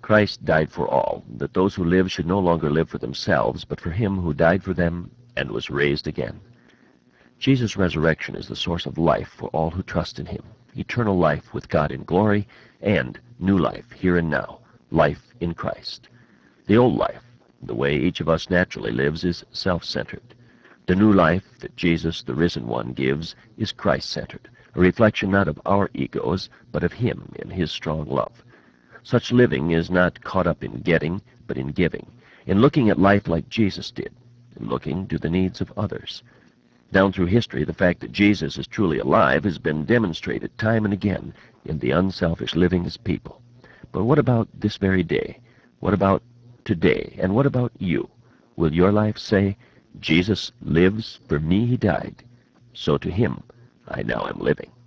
Christ died for all, that those who live should no longer live for themselves, but for him who died for them and was raised again. Jesus' resurrection is the source of life for all who trust in him, eternal life with God in glory, and new life here and now, life in Christ. The old life, the way each of us naturally lives, is self-centered. The new life that Jesus, the risen one, gives is Christ-centered, a reflection not of our egos, but of him and his strong love. Such living is not caught up in getting, but in giving, in looking at life like Jesus did, in looking to the needs of others. Down through history, the fact that Jesus is truly alive has been demonstrated time and again in the unselfish living as people. But what about this very day? What about today? And what about you? Will your life say, Jesus lives, for me he died, so to him I now am living?